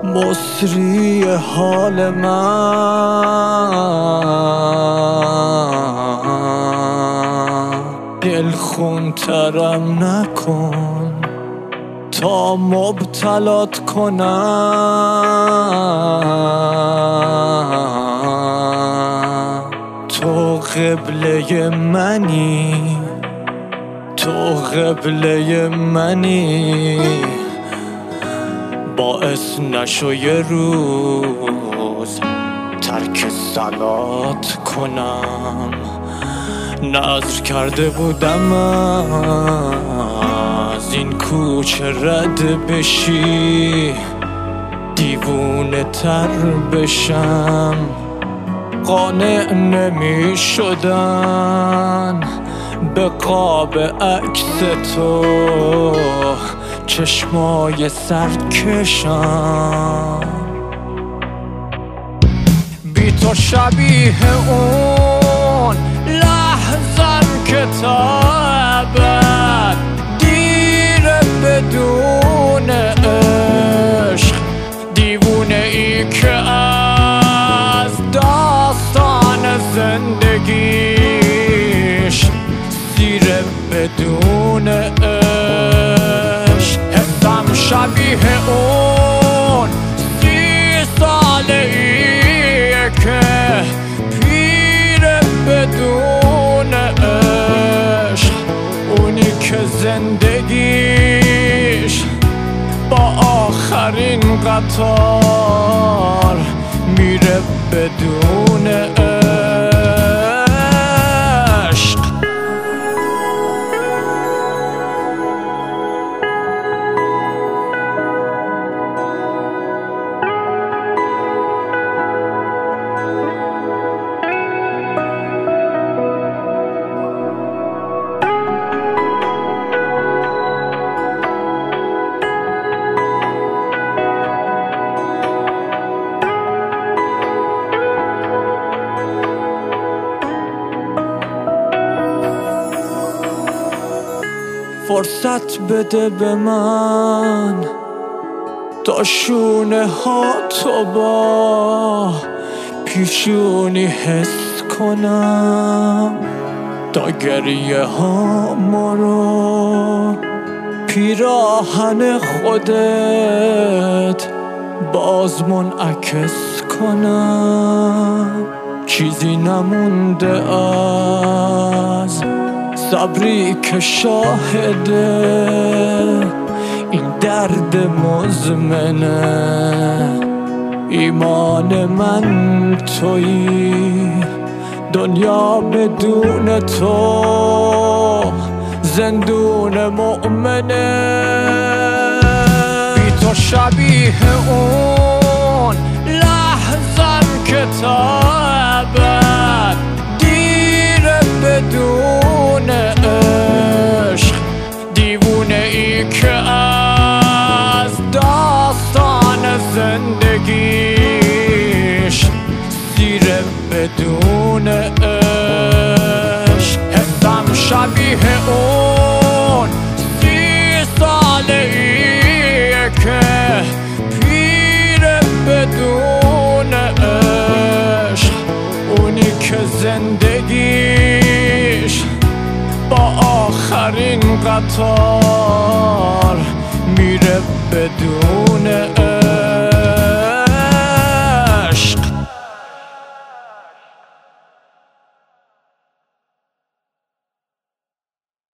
مصری حال من دلخون ترم نکن تا مبتلات کنم. تو قبله منی، تو قبله منی، باعث نشو یه روز ترک صلات کنم. نذر کرده بودم از این کوچه رد بشی، دیوونه تر بشم. قانع نمی شدن به قاب عکس تو چشمای سرکشم. بی تو شبیه اون لحظم که تا ابد دیره بدون عشق، دیوونه ای که از داستان زندگیش سیره بدون عشق. حسم شبیه اون 30 ساله ایه که پیره بدون عشق، اونی که زندگیش با آخرین قطار میره بدون عشق. فرصت بده به من تا شونه ها تو با پیشونی حس کنم، تا گریه ها ما رو پیراهن خودت باز منعکس کنم. چیزی نمونده از صبری که شاهده این درد مزمنه. ایمان من تویی، دنیا بدون تو زندون مؤمنه. بی تو شبیه اون لحظم که تا ابد دیره بدون عشق، دیوونه ای که از داستان زندگیش سیره بدون عشق. حسم شبیه اون 30 ساله ایه که پیره بدون عشق، اونی که زندگیش با آخرین قطار میره بدون